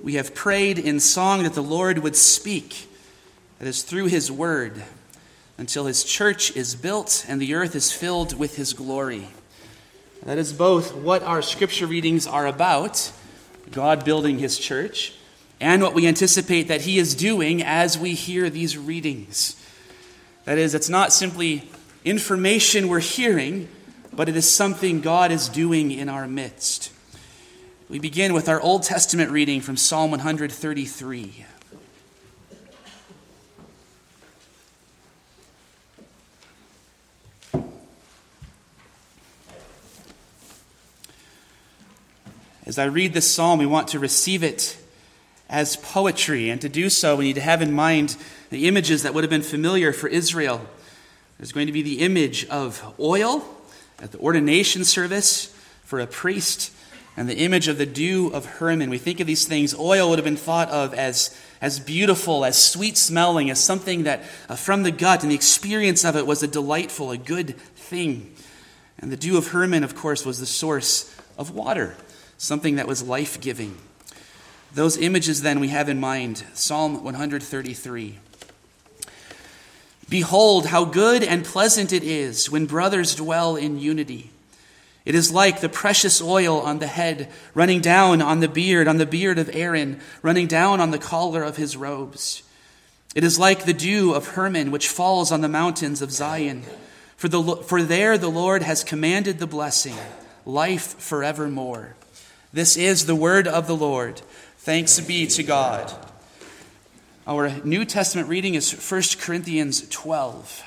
we have prayed in song that the Lord would speak, that is through his word, until his church is built and the earth is filled with his glory. That is both what our scripture readings are about, God building his church, and what we anticipate that he is doing as we hear these readings. That is, it's not simply information we're hearing, but it is something God is doing in our midst. We begin with our Old Testament reading from Psalm 133. As I read this psalm, we want to receive it as poetry, and to do so, we need to have in mind the images that would have been familiar for Israel. There's going to be the image of oil at the ordination service for a priest, and the image of the dew of Hermon. We think of these things, oil would have been thought of as beautiful, as sweet-smelling, as something that from the gut, and the experience of it was a delightful, a good thing. And the dew of Hermon, of course, was the source of water, something that was life-giving. Those images, then, we have in mind. Psalm 133. Behold, how good and pleasant it is when brothers dwell in unity. It is like the precious oil on the head, running down on the beard of Aaron, running down on the collar of his robes. It is like the dew of Hermon, which falls on the mountains of Zion. For there the Lord has commanded the blessing, life forevermore. This is the word of the Lord. Thanks be to God. Our New Testament reading is 1 Corinthians 12.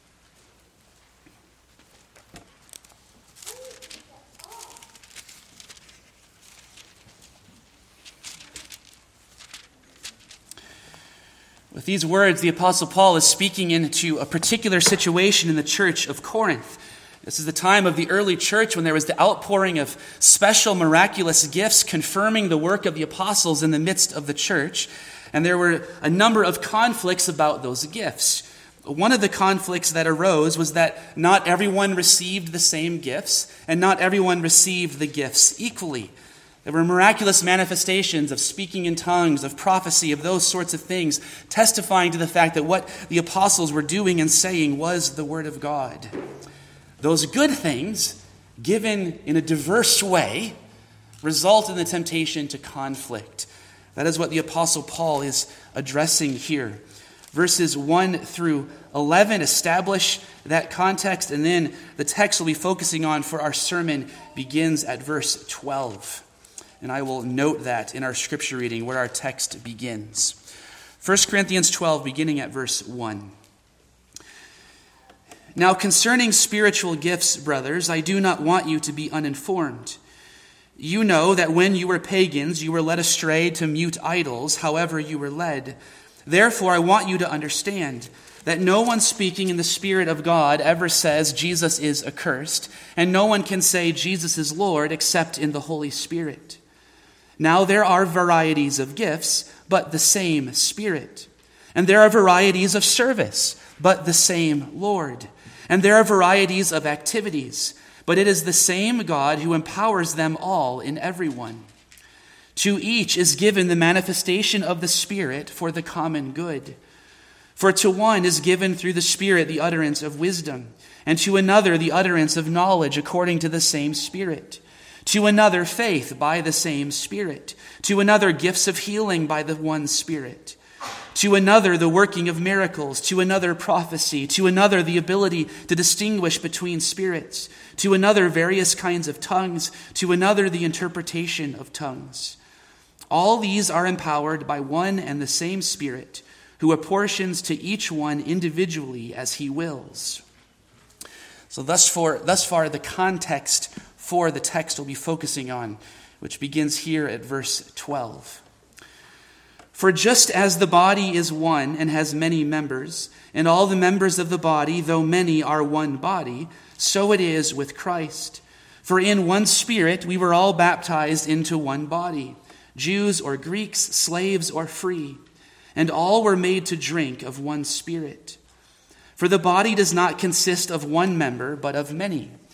With these words, the Apostle Paul is speaking into a particular situation in the church of Corinth. This is the time of the early church when there was the outpouring of special miraculous gifts confirming the work of the apostles in the midst of the church. And there were a number of conflicts about those gifts. One of the conflicts that arose was that not everyone received the same gifts, and not everyone received the gifts equally. There were miraculous manifestations of speaking in tongues, of prophecy, of those sorts of things, testifying to the fact that what the apostles were doing and saying was the word of God. Those good things, given in a diverse way, result in the temptation to conflict. That is what the Apostle Paul is addressing here. Verses 1 through 11 establish that context, and then the text we'll be focusing on for our sermon begins at verse 12. And I will note that in our scripture reading where our text begins. 1 Corinthians 12, beginning at verse 1. Now concerning spiritual gifts, brothers, I do not want you to be uninformed. You know that when you were pagans, you were led astray to mute idols, however you were led. Therefore, I want you to understand that no one speaking in the Spirit of God ever says Jesus is accursed, and no one can say Jesus is Lord except in the Holy Spirit. Now there are varieties of gifts, but the same Spirit. And there are varieties of service, but the same Lord. And there are varieties of activities, but it is the same God who empowers them all in everyone. To each is given the manifestation of the Spirit for the common good. For to one is given through the Spirit the utterance of wisdom, and to another the utterance of knowledge according to the same Spirit. To another faith by the same Spirit. To another gifts of healing by the one Spirit. To another the working of miracles, to another prophecy, to another the ability to distinguish between spirits, to another various kinds of tongues, to another the interpretation of tongues. All these are empowered by one and the same Spirit, who apportions to each one individually as he wills. So thus far the context for the text we'll be focusing on, which begins here at verse 12. For just as the body is one and has many members, and all the members of the body, though many, are one body, so it is with Christ. For in one Spirit we were all baptized into one body, Jews or Greeks, slaves or free, and all were made to drink of one Spirit. For the body does not consist of one member, but of many.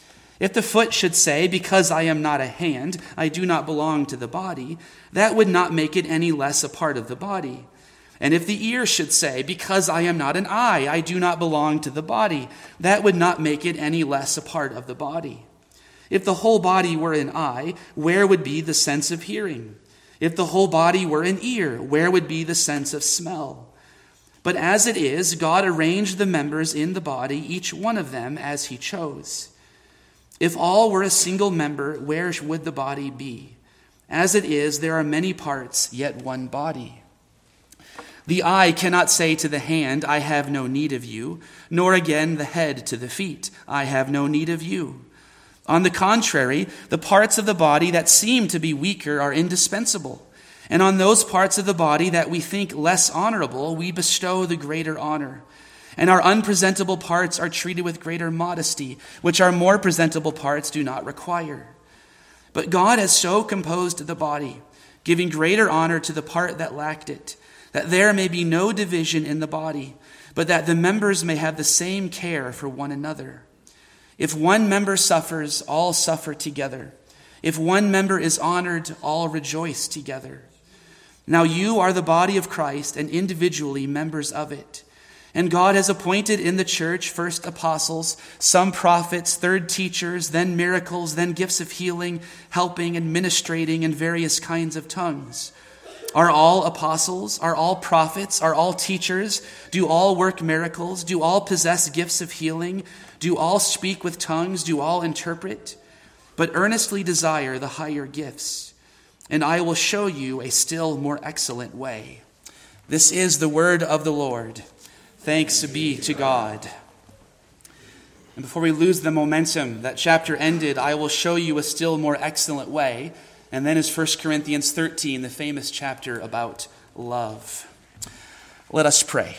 If the foot should say, because I am not a hand, I do not belong to the body, that would not make it any less a part of the body. And if the ear should say, because I am not an eye, I do not belong to the body, that would not make it any less a part of the body. If the whole body were an eye, where would be the sense of hearing? If the whole body were an ear, where would be the sense of smell? But as it is, God arranged the members in the body, each one of them as he chose. If all were a single member, where would the body be? As it is, there are many parts, yet one body. The eye cannot say to the hand, I have no need of you, nor again the head to the feet, I have no need of you. On the contrary, the parts of the body that seem to be weaker are indispensable. And on those parts of the body that we think less honorable, we bestow the greater honor. And our unpresentable parts are treated with greater modesty, which our more presentable parts do not require. But God has so composed the body, giving greater honor to the part that lacked it, that there may be no division in the body, but that the members may have the same care for one another. If one member suffers, all suffer together. If one member is honored, all rejoice together. Now you are the body of Christ and individually members of it. And God has appointed in the church first apostles, some prophets, third teachers, then miracles, then gifts of healing, helping, administrating, and various kinds of tongues. Are all apostles? Are all prophets? Are all teachers? Do all work miracles? Do all possess gifts of healing? Do all speak with tongues? Do all interpret? But earnestly desire the higher gifts, and I will show you a still more excellent way. This is the word of the Lord. Thanks be to God. And before we lose the momentum, that chapter ended, I will show you a still more excellent way. And then is 1 Corinthians 13, the famous chapter about love. Let us pray.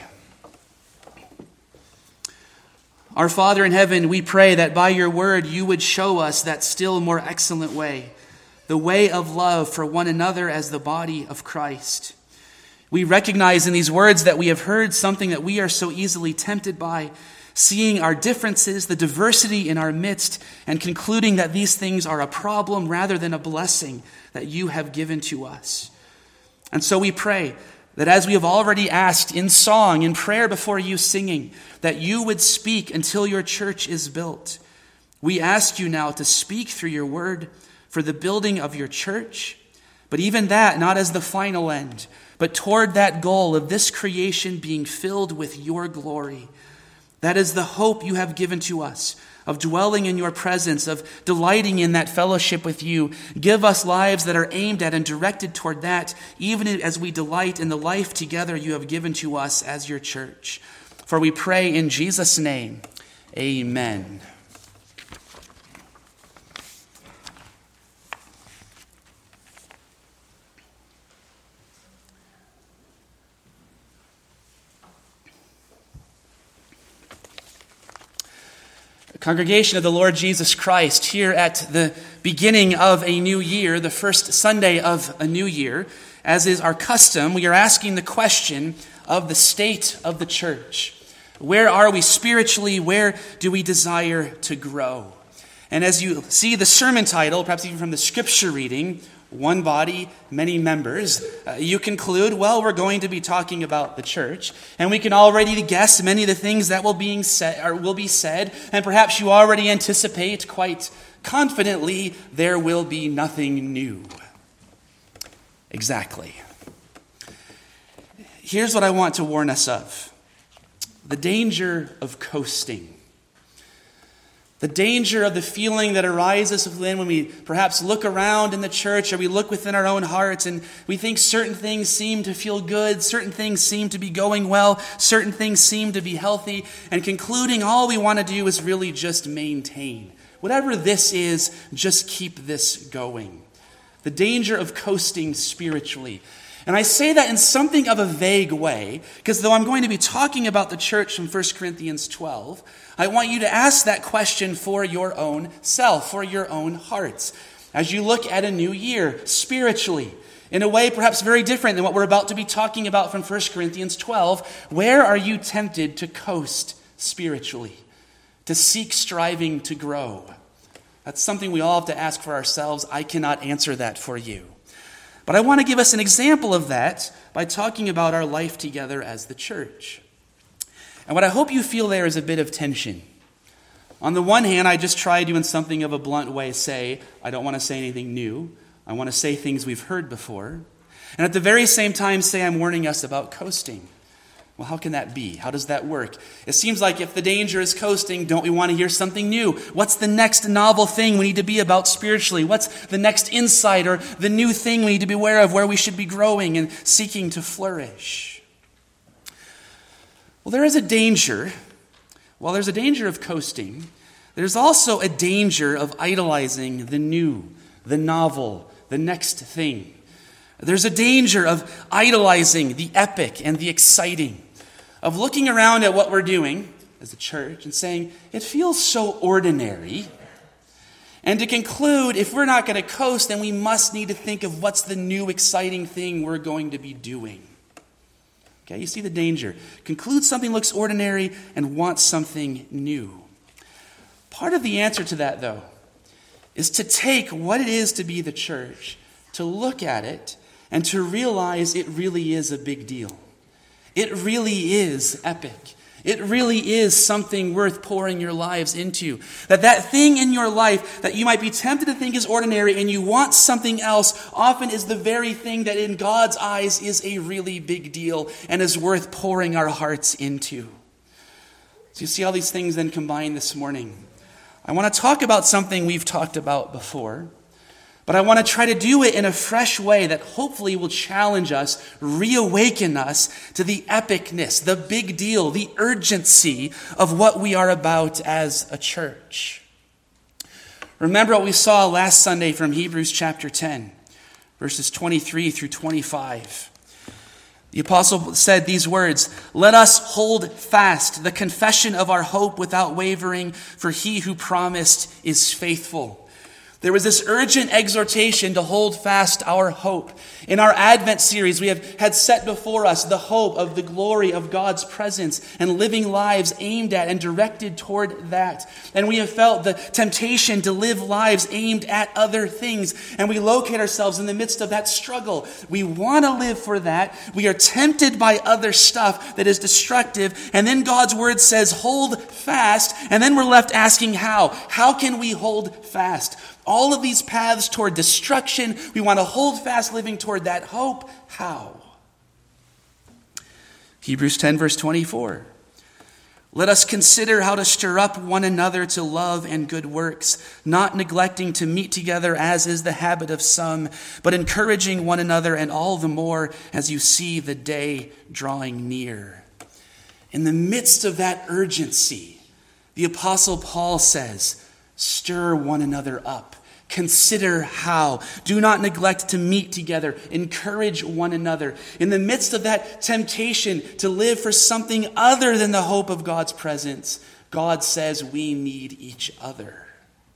Our Father in heaven, we pray that by your word you would show us that still more excellent way, the way of love for one another as the body of Christ. We recognize in these words that we have heard something that we are so easily tempted by, seeing our differences, the diversity in our midst, and concluding that these things are a problem rather than a blessing that you have given to us. And so we pray that as we have already asked in song, in prayer before you singing, that you would speak until your church is built. We ask you now to speak through your word for the building of your church, but even that not as the final end, but toward that goal of this creation being filled with your glory. That is the hope you have given to us, of dwelling in your presence, of delighting in that fellowship with you. Give us lives that are aimed at and directed toward that, even as we delight in the life together you have given to us as your church. For we pray in Jesus' name, amen. Congregation of the Lord Jesus Christ, here at the beginning of a new year, the first Sunday of a new year, as is our custom, we are asking the question of the state of the church. Where are we spiritually? Where do we desire to grow? And as you see the sermon title, perhaps even from the scripture reading, one body, many members, you conclude, well, we're going to be talking about the church, and we can already guess many of the things that will be said, and perhaps you already anticipate quite confidently there will be nothing new. Exactly. Here's what I want to warn us of: the danger of coasting. The danger of the feeling that arises within when we perhaps look around in the church, or we look within our own hearts and we think certain things seem to feel good, certain things seem to be going well, certain things seem to be healthy, and concluding all we want to do is really just maintain. Whatever this is, just keep this going. The danger of coasting spiritually. And I say that in something of a vague way, because though I'm going to be talking about the church from 1 Corinthians 12, I want you to ask that question for your own self, for your own hearts, as you look at a new year spiritually, in a way perhaps very different than what we're about to be talking about from 1 Corinthians 12. Where are you tempted to coast spiritually, to seek striving to grow? That's something we all have to ask for ourselves. I cannot answer that for you. But I want to give us an example of that by talking about our life together as the church. And what I hope you feel there is a bit of tension. On the one hand, I just try to, in something of a blunt way, say, I don't want to say anything new. I want to say things we've heard before. And at the very same time, say I'm warning us about coasting. Well, how can that be? How does that work? It seems like if the danger is coasting, don't we want to hear something new? What's the next novel thing we need to be about spiritually? What's the next insight or the new thing we need to be aware of where we should be growing and seeking to flourish? Well, there is a danger. While there's a danger of coasting, there's also a danger of idolizing the new, the novel, the next thing. There's a danger of idolizing the epic and the exciting, of looking around at what we're doing as a church and saying, it feels so ordinary. And to conclude, if we're not going to coast, then we must need to think of what's the new exciting thing we're going to be doing. Okay, you see the danger. Conclude something looks ordinary and want something new. Part of the answer to that, though, is to take what it is to be the church, to look at it, and to realize it really is a big deal. It really is epic. It really is something worth pouring your lives into. That thing in your life that you might be tempted to think is ordinary and you want something else often is the very thing that in God's eyes is a really big deal and is worth pouring our hearts into. So you see how these things then combine this morning. I want to talk about something we've talked about before, but I want to try to do it in a fresh way that hopefully will challenge us, reawaken us to the epicness, the big deal, the urgency of what we are about as a church. Remember what we saw last Sunday from Hebrews chapter 10, verses 23 through 25. The apostle said these words, "Let us hold fast the confession of our hope without wavering, for he who promised is faithful." There was this urgent exhortation to hold fast our hope. In our Advent series, we have had set before us the hope of the glory of God's presence and living lives aimed at and directed toward that. And we have felt the temptation to live lives aimed at other things. And we locate ourselves in the midst of that struggle. We want to live for that. We are tempted by other stuff that is destructive. And then God's word says, hold fast. And then we're left asking how. How can we hold fast? All of these paths toward destruction, we want to hold fast living toward that hope. How? Hebrews 10 verse 24. "Let us consider how to stir up one another to love and good works, not neglecting to meet together as is the habit of some, but encouraging one another, and all the more as you see the day drawing near." In the midst of that urgency, the Apostle Paul says, stir one another up. Consider how. Do not neglect to meet together. Encourage one another. In the midst of that temptation to live for something other than the hope of God's presence, God says we need each other.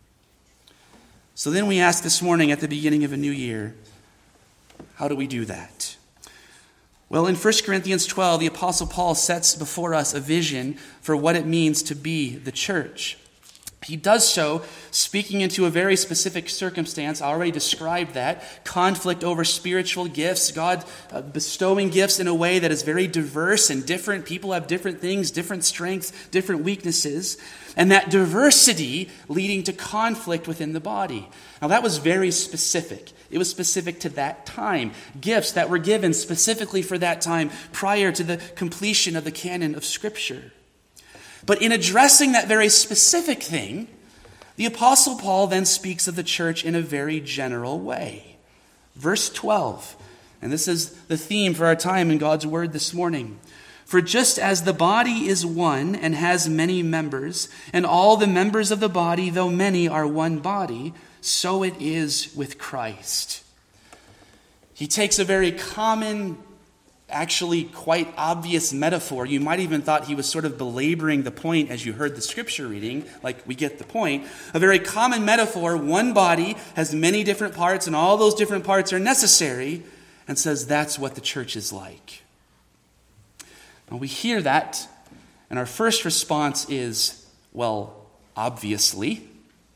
So then we ask this morning at the beginning of a new year, how do we do that? Well, in 1 Corinthians 12, the Apostle Paul sets before us a vision for what it means to be the church. He does so speaking into a very specific circumstance. I already described that. Conflict over spiritual gifts. God bestowing gifts in a way that is very diverse and different. People have different things, different strengths, different weaknesses. And that diversity leading to conflict within the body. Now that was very specific. It was specific to that time. Gifts that were given specifically for that time prior to the completion of the canon of Scripture. But in addressing that very specific thing, the Apostle Paul then speaks of the church in a very general way. Verse 12, and this is the theme for our time in God's Word this morning. "For just as the body is one and has many members, and all the members of the body, though many, are one body, so it is with Christ." He takes a very common, actually quite obvious metaphor. You might even thought he was sort of belaboring the point as you heard the scripture reading, like we get the point. A very common metaphor, one body has many different parts and all those different parts are necessary, and says that's what the church is like. Now we hear that, and our first response is, well, obviously.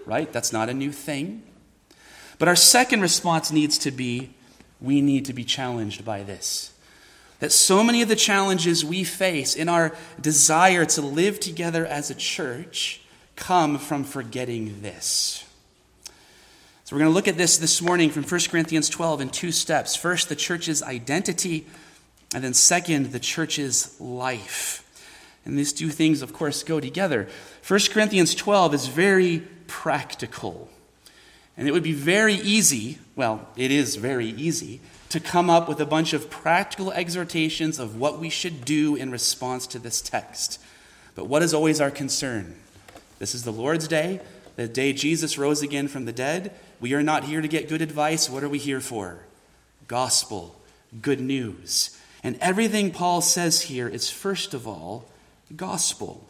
right? That's not a new thing. But our second response needs to be, we need to be challenged by this. That so many of the challenges we face in our desire to live together as a church come from forgetting this. So we're going to look at this morning from 1 Corinthians 12 in two steps. First, the church's identity, and then second, the church's life. And these two things, of course, go together. 1 Corinthians 12 is very practical. And it would be very easy, well, it is very easy, to come up with a bunch of practical exhortations of what we should do in response to this text. But what is always our concern? This is the Lord's Day, the day Jesus rose again from the dead. We are not here to get good advice. What are we here for? Gospel, good news. And everything Paul says here is, first of all, gospel.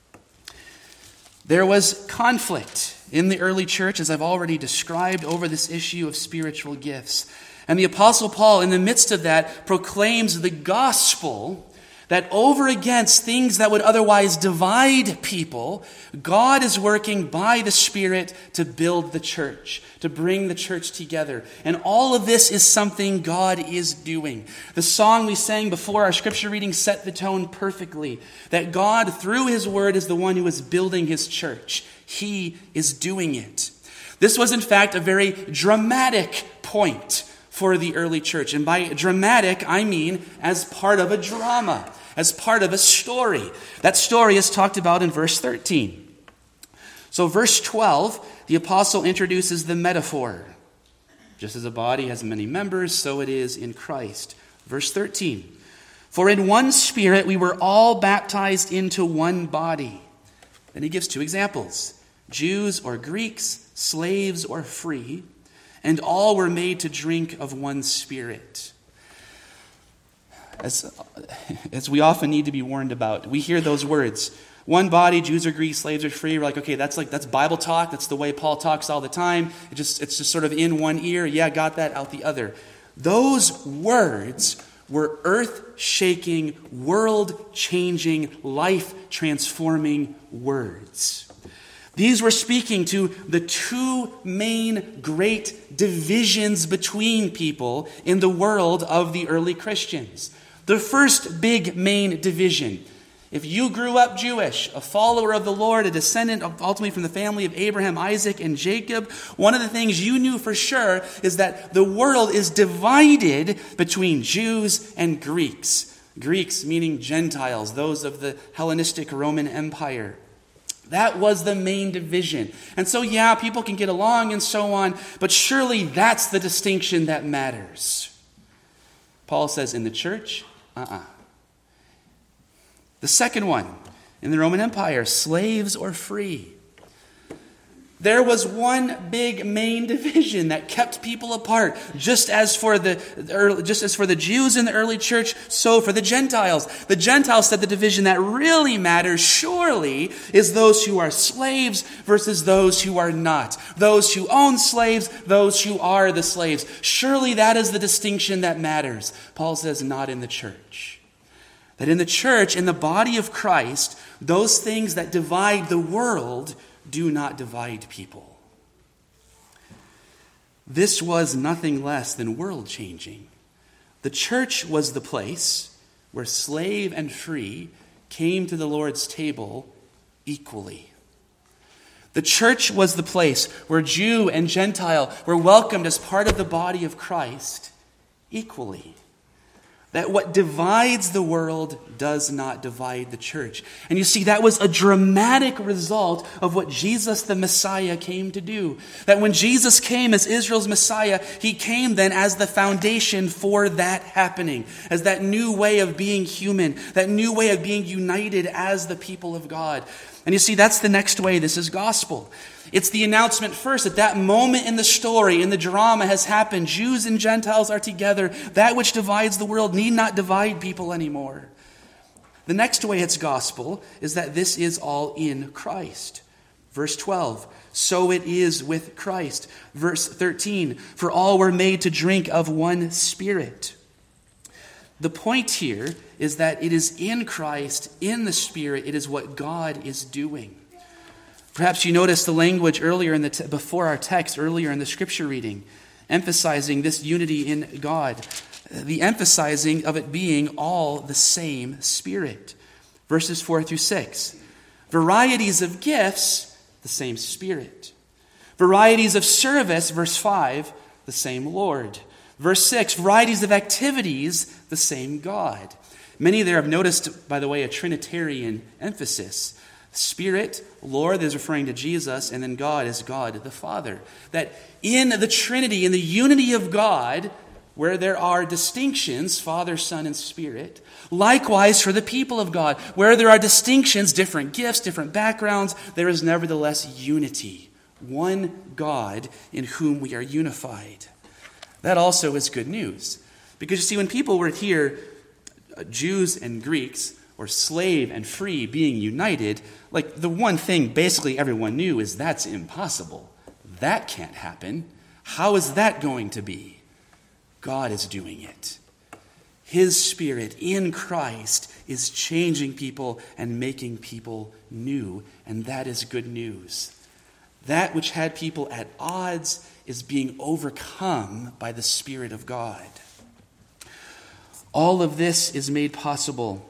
There was conflict in the early church, as I've already described, over this issue of spiritual gifts. And the Apostle Paul, in the midst of that, proclaims the gospel that over against things that would otherwise divide people, God is working by the Spirit to build the church, to bring the church together. And all of this is something God is doing. The song we sang before our scripture reading set the tone perfectly, that God, through His Word, is the one who is building His church. He is doing it. This was, in fact, a very dramatic point for the early church. And by dramatic, I mean as part of a drama, as part of a story. That story is talked about in verse 13. So verse 12, the apostle introduces the metaphor. Just as a body has many members, so it is in Christ. Verse 13, for in one Spirit we were all baptized into one body. Then he gives two examples. Jews or Greeks, slaves or free, and all were made to drink of one Spirit. As we often need to be warned about, we hear those words. One body, Jews or Greeks, slaves or free. We're like, okay, that's Bible talk. That's the way Paul talks all the time. It's just sort of in one ear. Yeah, got that, out the other. Those words were earth-shaking, world-changing, life-transforming words. These were speaking to the two main great divisions between people in the world of the early Christians. The first big main division. If you grew up Jewish, a follower of the Lord, a descendant ultimately from the family of Abraham, Isaac, and Jacob, one of the things you knew for sure is that the world is divided between Jews and Greeks. Greeks meaning Gentiles, those of the Hellenistic Roman Empire. That was the main division. And so, yeah, people can get along and so on, but surely that's the distinction that matters. Paul says in the church, The second one, in the Roman Empire, slaves or free. There was one big main division that kept people apart. Just as for the Jews in the early church, so for the Gentiles. The Gentiles said the division that really matters, surely, is those who are slaves versus those who are not. Those who own slaves, those who are the slaves. Surely that is the distinction that matters. Paul says, not in the church. That in the church, in the body of Christ, those things that divide the world do not divide people. This was nothing less than world-changing. The church was the place where slave and free came to the Lord's table equally. The church was the place where Jew and Gentile were welcomed as part of the body of Christ equally. That what divides the world does not divide the church. And you see, that was a dramatic result of what Jesus the Messiah came to do. That when Jesus came as Israel's Messiah, he came then as the foundation for that happening. As that new way of being human, that new way of being united as the people of God. And you see, that's the next way this is gospel. It's the announcement first at that moment in the story, in the drama has happened. Jews and Gentiles are together. That which divides the world need not divide people anymore. The next way it's gospel is that this is all in Christ. Verse 12, so it is with Christ. Verse 13, for all were made to drink of one Spirit. The point here is that it is in Christ, in the Spirit, it is what God is doing. Perhaps you noticed the language earlier before our text, earlier in the scripture reading, emphasizing this unity in God, the emphasizing of it being all the same Spirit. Verses 4 through 6. Varieties of gifts, the same Spirit. Varieties of service, verse 5, the same Lord. Verse 6, varieties of activities, the same God. Many there have noticed, by the way, a Trinitarian emphasis. Spirit, Lord, is referring to Jesus, and then God is God the Father. That in the Trinity, in the unity of God, where there are distinctions, Father, Son, and Spirit, likewise for the people of God, where there are distinctions, different gifts, different backgrounds, there is nevertheless unity. One God in whom we are unified. That also is good news. Because you see, when people were here, Jews and Greeks, or slave and free being united, like the one thing basically everyone knew is that's impossible. That can't happen. How is that going to be? God is doing it. His Spirit in Christ is changing people and making people new, and that is good news. That which had people at odds is being overcome by the Spirit of God. All of this is made possible.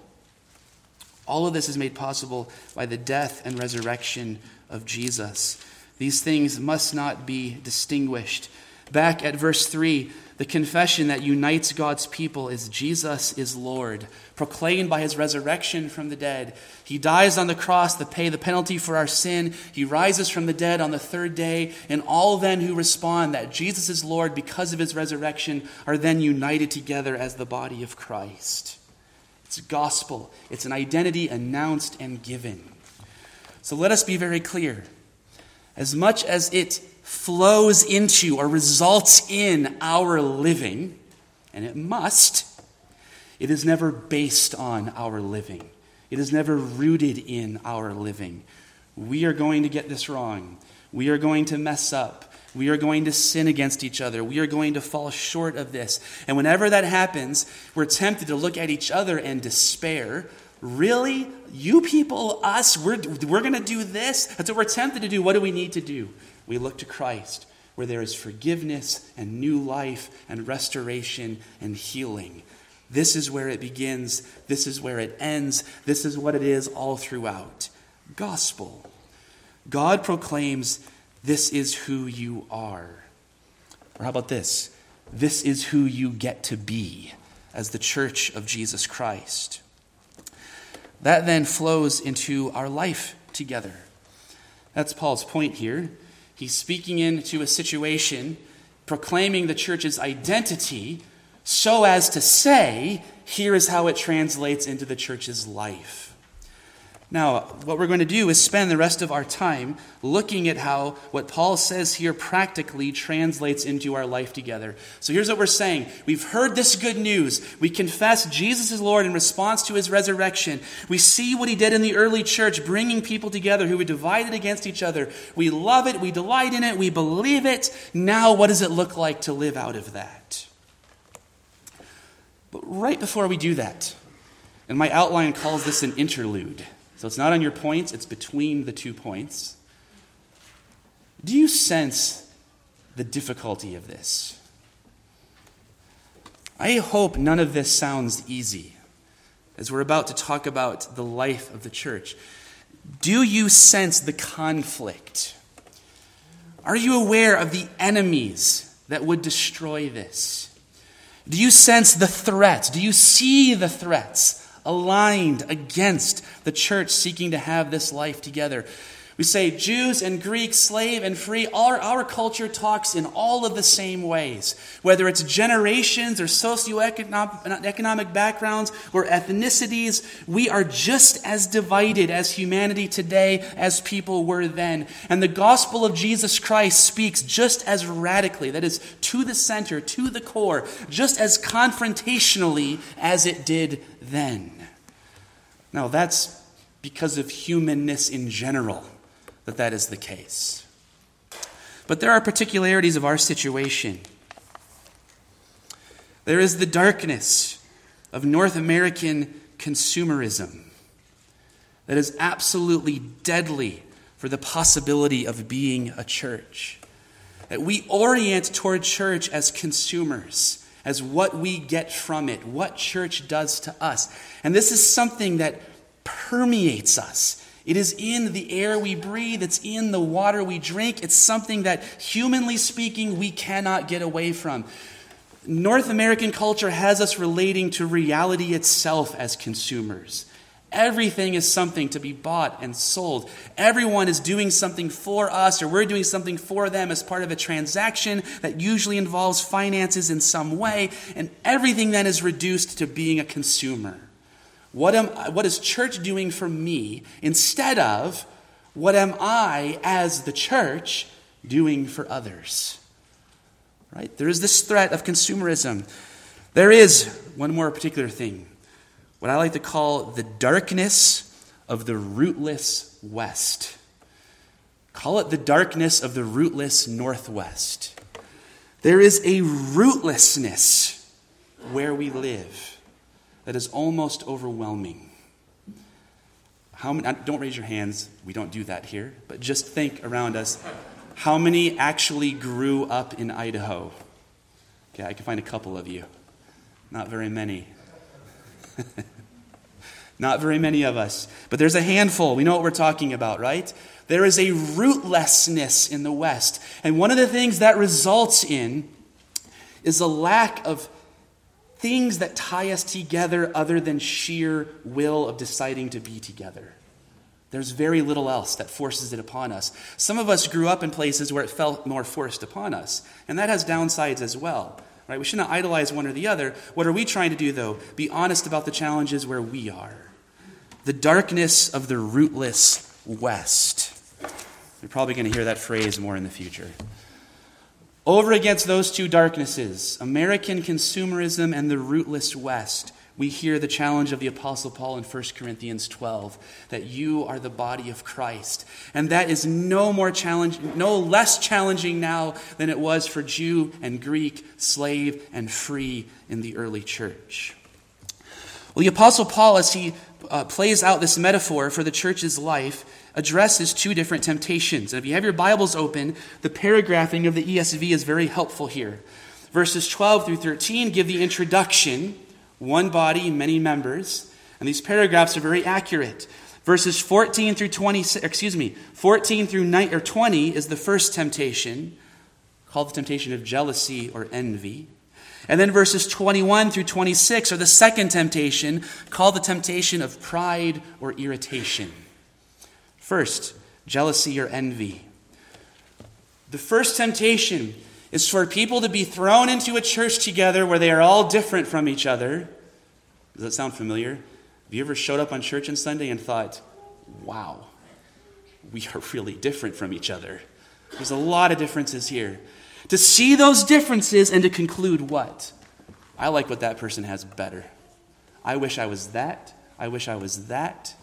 All of this is made possible by the death and resurrection of Jesus. These things must not be distinguished. Back at verse 3, the confession that unites God's people is Jesus is Lord, proclaimed by his resurrection from the dead. He dies on the cross to pay the penalty for our sin. He rises from the dead on the third day, and all then who respond that Jesus is Lord because of his resurrection are then united together as the body of Christ. It's gospel. It's an identity announced and given. So let us be very clear. As much as it flows into or results in our living, and it must, it is never based on our living. It is never rooted in our living. We are going to get this wrong. We are going to mess up. We are going to sin against each other. We are going to fall short of this. And whenever that happens, we're tempted to look at each other and despair. Really? You people, us, we're going to do this? That's what we're tempted to do. What do we need to do? We look to Christ, where there is forgiveness and new life and restoration and healing. This is where it begins. This is where it ends. This is what it is all throughout. Gospel. God proclaims, this is who you are. Or how about this? This is who you get to be as the church of Jesus Christ. That then flows into our life together. That's Paul's point here. He's speaking into a situation, proclaiming the church's identity so as to say, here is how it translates into the church's life. Now, what we're going to do is spend the rest of our time looking at how what Paul says here practically translates into our life together. So here's what we're saying. We've heard this good news. We confess Jesus is Lord in response to his resurrection. We see what he did in the early church, bringing people together who were divided against each other. We love it. We delight in it. We believe it. Now, what does it look like to live out of that? But right before we do that, and my outline calls this an interlude. So it's not on your points, it's between the 2 points. Do you sense the difficulty of this? I hope none of this sounds easy as we're about to talk about the life of the church. Do you sense the conflict? Are you aware of the enemies that would destroy this? Do you sense the threats? Do you see the threats aligned against the church seeking to have this life together? We say Jews and Greeks, slave and free. Our culture talks in all of the same ways. Whether it's generations or socioeconomic backgrounds or ethnicities, we are just as divided as humanity today as people were then. And the gospel of Jesus Christ speaks just as radically, that is, to the center, to the core, just as confrontationally as it did then. Now, that's because of humanness in general that is the case. But there are particularities of our situation. There is the darkness of North American consumerism that is absolutely deadly for the possibility of being a church. That we orient toward church as consumers, as what we get from it, what church does to us. And this is something that permeates us. It is in the air we breathe. It's in the water we drink. It's something that, humanly speaking, we cannot get away from. North American culture has us relating to reality itself as consumers. Everything is something to be bought and sold. Everyone is doing something for us, or we're doing something for them as part of a transaction that usually involves finances in some way, and everything then is reduced to being a consumer. What is church doing for me instead of what am I as the church doing for others? Right? There is this threat of consumerism. There is one more particular thing, what I like to call the darkness of the rootless West. Call it the darkness of the rootless Northwest. There is a rootlessness where we live that is almost overwhelming. Don't raise your hands. We don't do that here. But just think around us. How many actually grew up in Idaho? Okay, I can find a couple of you. Not very many. Not very many of us. But there's a handful. We know what we're talking about, right? There is a rootlessness in the West. And one of the things that results in is a lack of things that tie us together other than sheer will of deciding to be together. There's very little else that forces it upon us. Some of us grew up in places where it felt more forced upon us, and that has downsides as well. Right? We shouldn't idolize one or the other. What are we trying to do, though? Be honest about the challenges where we are. The darkness of the rootless West. You're probably going to hear that phrase more in the future. Over against those two darknesses, American consumerism and the rootless West, we hear the challenge of the Apostle Paul in 1 Corinthians 12, that you are the body of Christ. And that is no less challenging now than it was for Jew and Greek, slave and free in the early church. Well, the Apostle Paul, as he plays out this metaphor for the church's life, addresses two different temptations. And if you have your Bibles open, the paragraphing of the ESV is very helpful here. Verses 12 through 13 give the introduction, one body, many members, and these paragraphs are very accurate. Verses 14 through 20 is the first temptation, called the temptation of jealousy or envy. And then verses 21 through 26 are the second temptation, called the temptation of pride or irritation. First, jealousy or envy. The first temptation is for people to be thrown into a church together where they are all different from each other. Does that sound familiar? Have you ever showed up on church on Sunday and thought, wow, we are really different from each other? There's a lot of differences here. To see those differences and to conclude what? I like what that person has better. I wish I was that. I wish I was that.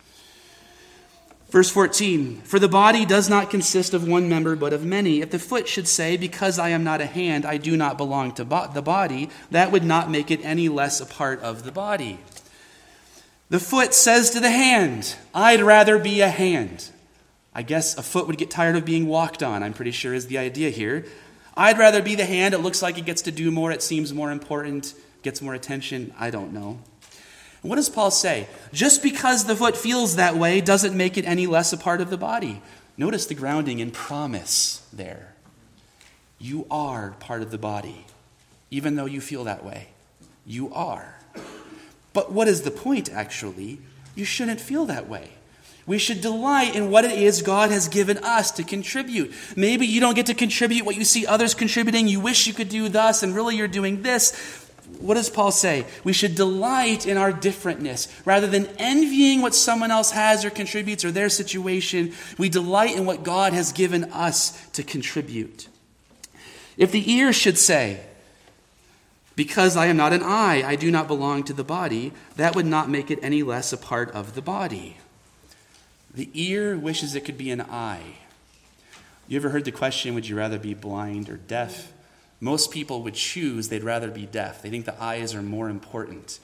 Verse 14, for the body does not consist of one member, but of many. If the foot should say, because I am not a hand, I do not belong to the body, that would not make it any less a part of the body. The foot says to the hand, I'd rather be a hand. I guess a foot would get tired of being walked on, I'm pretty sure is the idea here. I'd rather be the hand. It looks like it gets to do more. It seems more important, gets more attention. I don't know. What does Paul say? Just because the foot feels that way doesn't make it any less a part of the body. Notice the grounding in promise there. You are part of the body, even though you feel that way. You are. But what is the point, actually? You shouldn't feel that way. We should delight in what it is God has given us to contribute. Maybe you don't get to contribute what you see others contributing. You wish you could do thus, and really you're doing this. What does Paul say? We should delight in our differentness. Rather than envying what someone else has or contributes or their situation, we delight in what God has given us to contribute. If the ear should say, because I am not an eye, I do not belong to the body, that would not make it any less a part of the body. The ear wishes it could be an eye. You ever heard the question, would you rather be blind or deaf? Most people would choose they'd rather be deaf. They think the eyes are more important.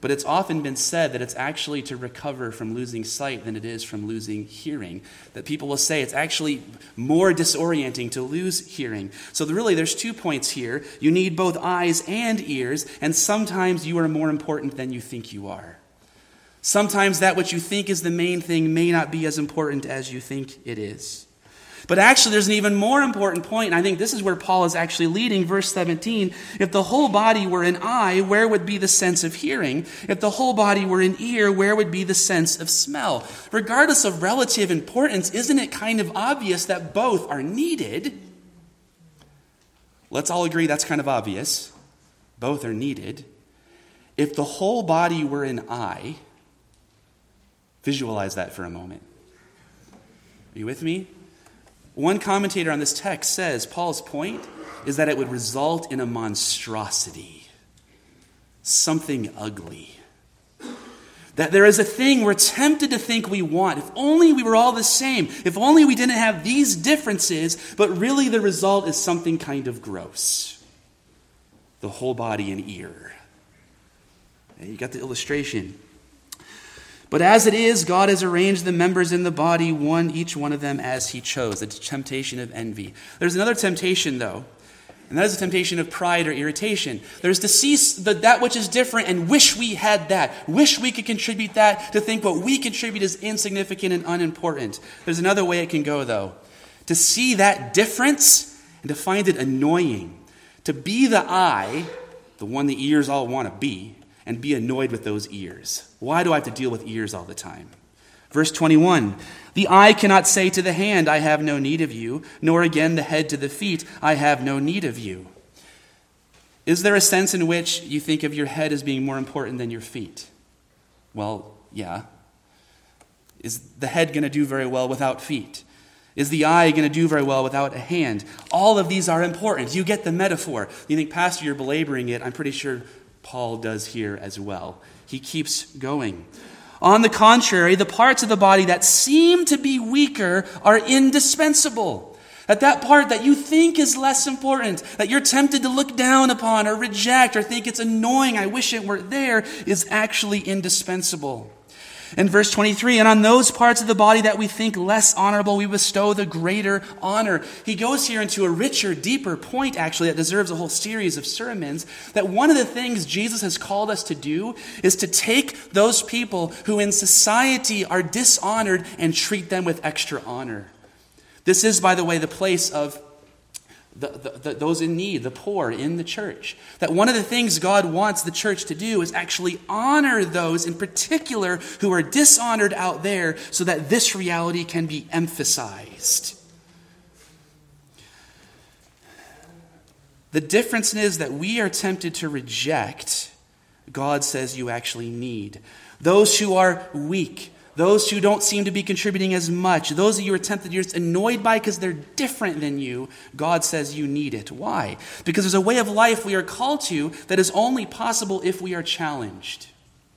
but it's often been said that it's actually to recover from losing sight than it is from losing hearing. That people will say it's actually more disorienting to lose hearing. So really there's 2 points here. You need both eyes and ears, and sometimes you are more important than you think you are. Sometimes that which you think is the main thing may not be as important as you think it is. But actually, there's an even more important point, and I think this is where Paul is actually leading. Verse 17, if the whole body were an eye, where would be the sense of hearing? If the whole body were an ear, where would be the sense of smell? Regardless of relative importance, isn't it kind of obvious that both are needed? Let's all agree that's kind of obvious. Both are needed. If the whole body were an eye, visualize that for a moment. Are you with me? One commentator on this text says Paul's point is that it would result in a monstrosity, something ugly. That there is a thing we're tempted to think we want. If only we were all the same. If only we didn't have these differences, but really the result is something kind of gross. The whole body and ear. You got the illustration. But as it is, God has arranged the members in the body, each one of them as he chose. The temptation of envy. There's another temptation, though, and that is the temptation of pride or irritation. There's to see that which is different and wish we had that, wish we could contribute that, to think what we contribute is insignificant and unimportant. There's another way it can go, though. To see that difference and to find it annoying. To be the eye, the one the ears all want to be, and be annoyed with those ears. Why do I have to deal with ears all the time? Verse 21, the eye cannot say to the hand, I have no need of you, nor again the head to the feet, I have no need of you. Is there a sense in which you think of your head as being more important than your feet? Well, yeah. Is the head going to do very well without feet? Is the eye going to do very well without a hand? All of these are important. You get the metaphor. You think, Pastor, you're belaboring it. I'm pretty sure Paul does here as well. He keeps going. On the contrary, the parts of the body that seem to be weaker are indispensable. That part that you think is less important, that you're tempted to look down upon or reject or think it's annoying, I wish it weren't there, is actually indispensable. In verse 23, and on those parts of the body that we think less honorable, we bestow the greater honor. He goes here into a richer, deeper point, actually, that deserves a whole series of sermons, that one of the things Jesus has called us to do is to take those people who in society are dishonored and treat them with extra honor. This is, by the way, the place of those in need, the poor in the church. That one of the things God wants the church to do is actually honor those in particular who are dishonored out there so that this reality can be emphasized. The difference is that we are tempted to reject, God says you actually need. Those who are weak, those who don't seem to be contributing as much, those that you are tempted, you're just annoyed by because they're different than you, God says you need it. Why? Because there's a way of life we are called to that is only possible if we are challenged.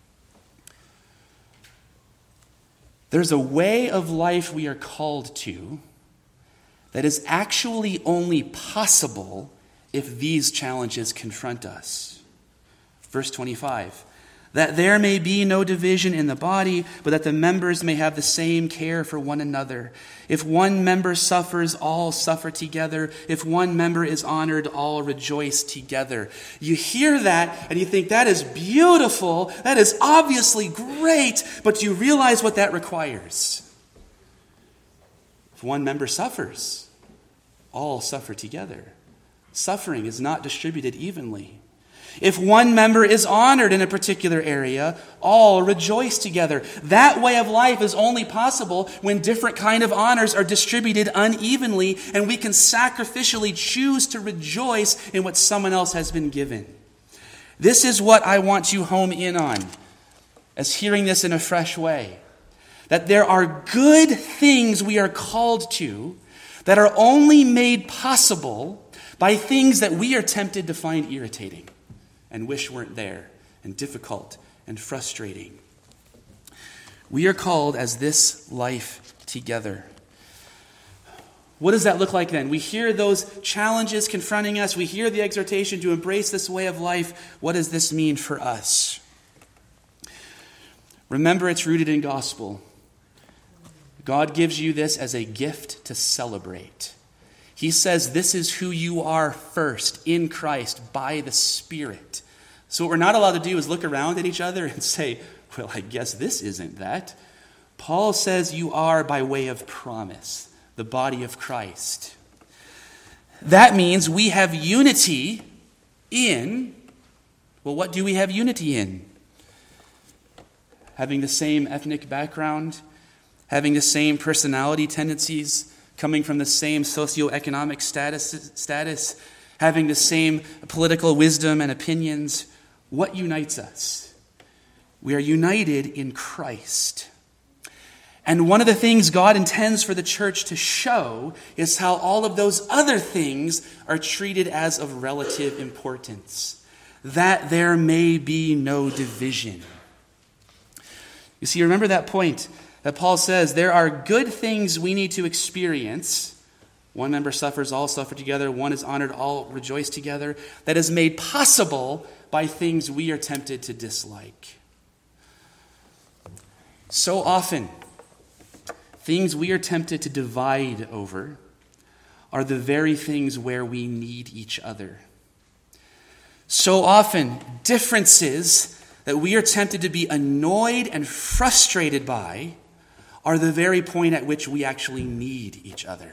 There's a way of life we are called to that is actually only possible if these challenges confront us. Verse 25. That there may be no division in the body, but that the members may have the same care for one another. If one member suffers, all suffer together. If one member is honored, all rejoice together. You hear that and you think, that is beautiful. That is obviously great. But you realize what that requires. If one member suffers, all suffer together. Suffering is not distributed evenly. If one member is honored in a particular area, all rejoice together. That way of life is only possible when different kind of honors are distributed unevenly and we can sacrificially choose to rejoice in what someone else has been given. This is what I want you home in on as hearing this in a fresh way. That there are good things we are called to that are only made possible by things that we are tempted to find irritating and wish weren't there, and difficult and frustrating. We are called as this life together. What does that look like then? We hear those challenges confronting us. We hear the exhortation to embrace this way of life. What does this mean for us? Remember, it's rooted in gospel. God gives you this as a gift to celebrate. He says this is who you are first in Christ by the Spirit. So what we're not allowed to do is look around at each other and say, well, I guess this isn't that. Paul says you are by way of promise, the body of Christ. That means we have unity in, well, what do we have unity in? Having the same ethnic background, having the same personality tendencies, coming from the same socioeconomic status, having the same political wisdom and opinions. What unites us? We are united in Christ. And one of the things God intends for the church to show is how all of those other things are treated as of relative importance, that there may be no division. You see, remember that point that Paul says there are good things we need to experience. One member suffers, all suffer together. One is honored, all rejoice together. That is made possible by things we are tempted to dislike. So often, things we are tempted to divide over are the very things where we need each other. So often, differences that we are tempted to be annoyed and frustrated by are the very point at which we actually need each other.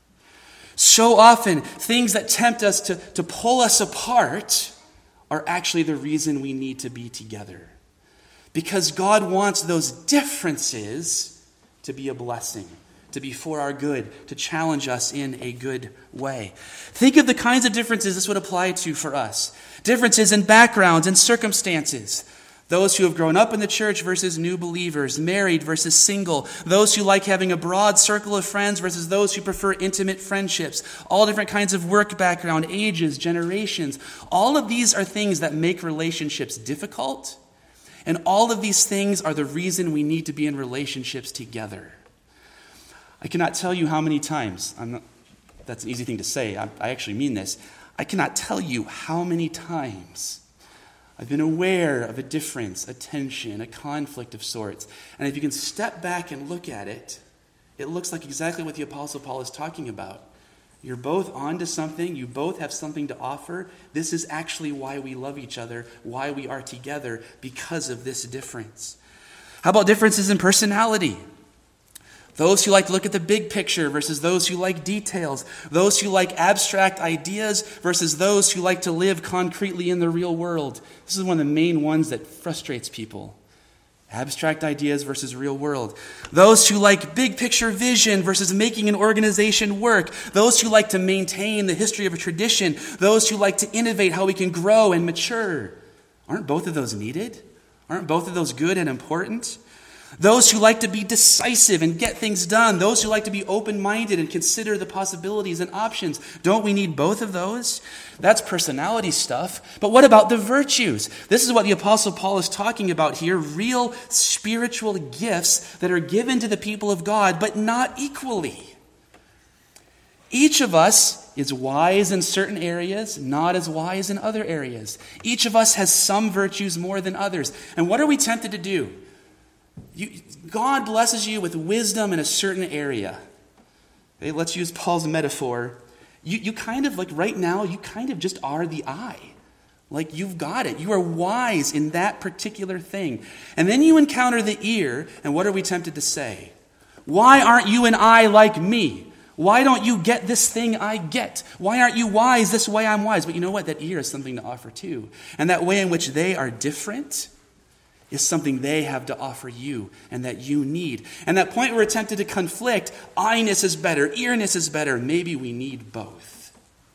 So often, things that tempt us to pull us apart are actually the reason we need to be together. Because God wants those differences to be a blessing, to be for our good, to challenge us in a good way. Think of the kinds of differences this would apply to for us. Differences in backgrounds and circumstances. Those who have grown up in the church versus new believers, married versus single, those who like having a broad circle of friends versus those who prefer intimate friendships, all different kinds of work background, ages, generations. All of these are things that make relationships difficult, and all of these things are the reason we need to be in relationships together. I cannot tell you how many times, that's an easy thing to say, I actually mean this, I cannot tell you how many times I've been aware of a difference, a tension, a conflict of sorts. And if you can step back and look at it, it looks like exactly what the Apostle Paul is talking about. You're both onto something. You both have something to offer. This is actually why we love each other, why we are together, because of this difference. How about differences in personality? Those who like to look at the big picture versus those who like details. Those who like abstract ideas versus those who like to live concretely in the real world. This is one of the main ones that frustrates people. Abstract ideas versus real world. Those who like big picture vision versus making an organization work. Those who like to maintain the history of a tradition. Those who like to innovate how we can grow and mature. Aren't both of those needed? Aren't both of those good and important? Those who like to be decisive and get things done. Those who like to be open-minded and consider the possibilities and options. Don't we need both of those? That's personality stuff. But what about the virtues? This is what the Apostle Paul is talking about here. Real spiritual gifts that are given to the people of God, but not equally. Each of us is wise in certain areas, not as wise in other areas. Each of us has some virtues more than others. And what are we tempted to do? God blesses you with wisdom in a certain area. Okay, let's use Paul's metaphor. You kind of, like right now, you kind of just are the eye. Like you've got it. You are wise in that particular thing. And then you encounter the ear, and what are we tempted to say? Why aren't you an eye like me? Why don't you get this thing I get? Why aren't you wise this way I'm wise? But you know what? That ear has something to offer too. And that way in which they are different is something they have to offer you and that you need. And that point where we're tempted to conflict, eye-ness is better, ear-ness is better. Maybe we need both.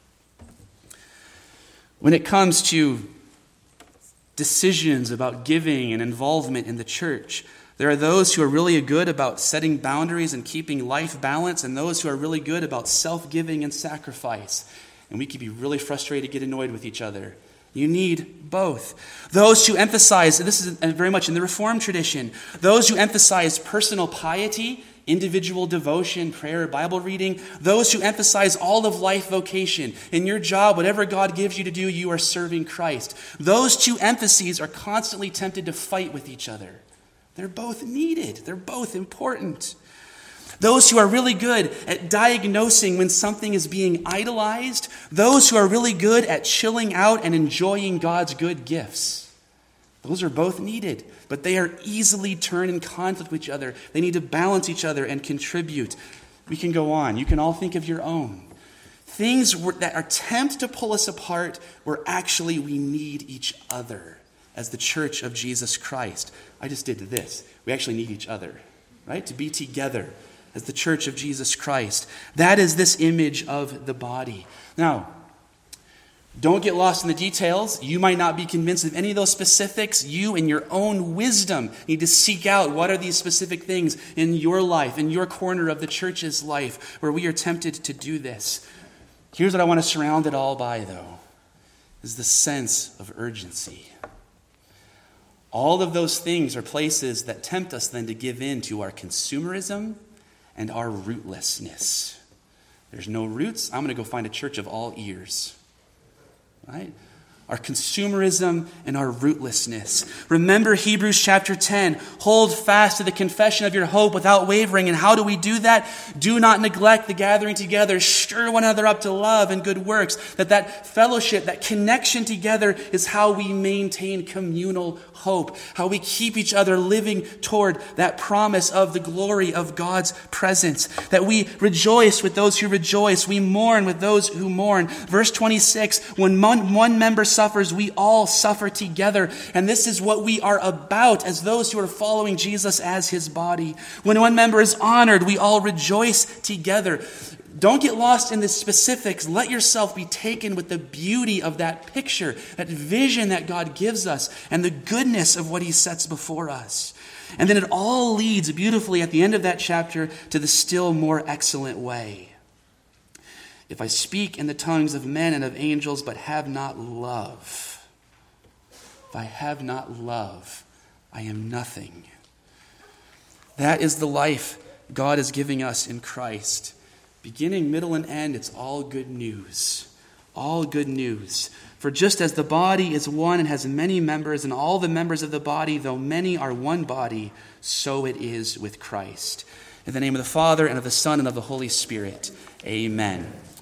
When it comes to decisions about giving and involvement in the church, there are those who are really good about setting boundaries and keeping life balanced, and those who are really good about self-giving and sacrifice. And we can be really frustrated, get annoyed with each other. You need both. Those who emphasize, this is very much in the Reformed tradition, those who emphasize personal piety, individual devotion, prayer, Bible reading, those who emphasize all of life vocation. In your job, whatever God gives you to do, you are serving Christ. Those two emphases are constantly tempted to fight with each other. They're both needed. They're both important. Those who are really good at diagnosing when something is being idolized. Those who are really good at chilling out and enjoying God's good gifts. Those are both needed, but they are easily turned in conflict with each other. They need to balance each other and contribute. We can go on. You can all think of your own. Things that are tempted to pull us apart where actually we need each other as the church of Jesus Christ. I just did this. We actually need each other, right? To be together as the church of Jesus Christ. That is this image of the body. Now, don't get lost in the details. You might not be convinced of any of those specifics. You, in your own wisdom, need to seek out what are these specific things in your life, in your corner of the church's life, where we are tempted to do this. Here's what I want to surround it all by, though, is the sense of urgency. All of those things are places that tempt us then to give in to our consumerism and our rootlessness. There's no roots. I'm going to go find a church of all ears. Right? Our consumerism and our rootlessness. Remember Hebrews chapter 10. Hold fast to the confession of your hope without wavering. And how do we do that? Do not neglect the gathering together. Stir one another up to love and good works. That fellowship, that connection together is how we maintain communal hope. How we keep each other living toward that promise of the glory of God's presence. That we rejoice with those who rejoice. We mourn with those who mourn. Verse 26, when one member suffers, we all suffer together. And this is what we are about as those who are following Jesus as his body. When one member is honored, we all rejoice together. Don't get lost in the specifics. Let yourself be taken with the beauty of that picture, that vision that God gives us, and the goodness of what he sets before us. And then it all leads beautifully at the end of that chapter to the still more excellent way. If I speak in the tongues of men and of angels, but have not love, if I have not love, I am nothing. That is the life God is giving us in Christ. Beginning, middle, and end, it's all good news. All good news. For just as the body is one and has many members, and all the members of the body, though many, are one body, so it is with Christ. In the name of the Father, and of the Son, and of the Holy Spirit. Amen.